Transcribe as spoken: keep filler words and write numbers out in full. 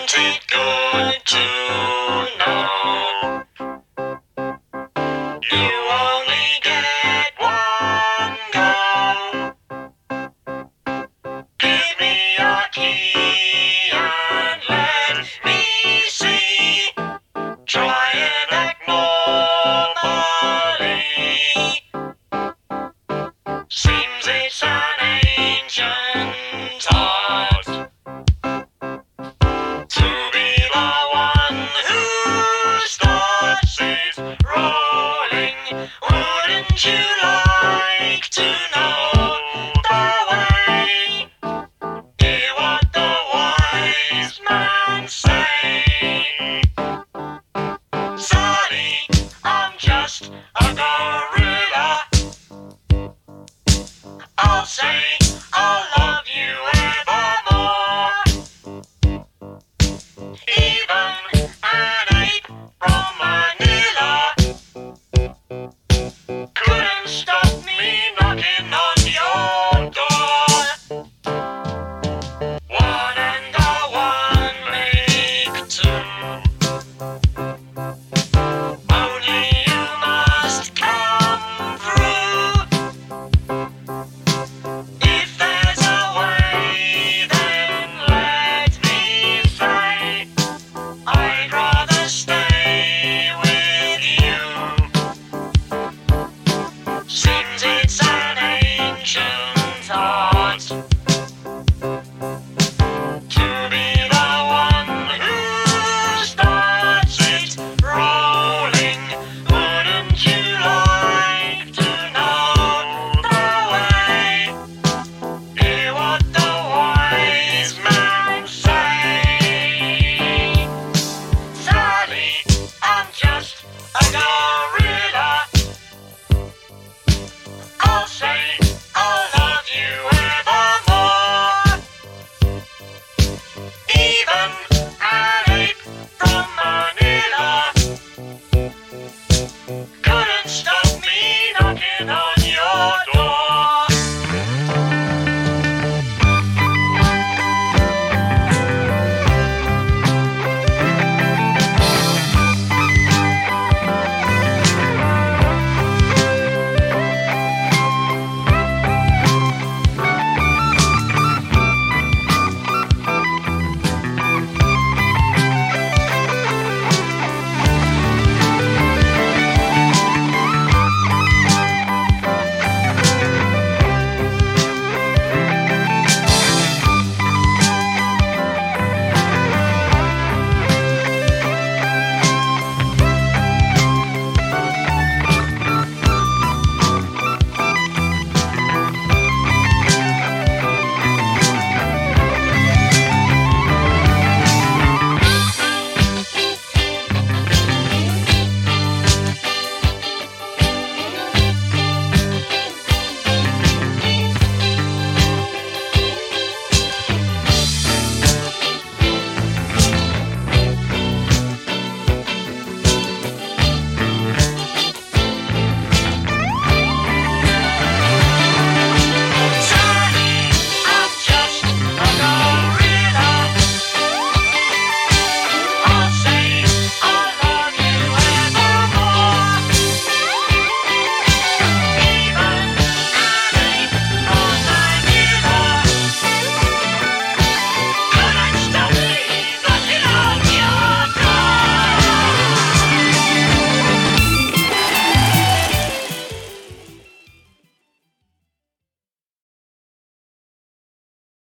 Isn't it good to know you only get one go? Give me your key and let me see. Try and act normally. Seems it's an ancient art to be the one who starts it rolling. Wouldn't you like to know the way? Hear what the wise man say. Sorry, I'm just a gorilla. I'll say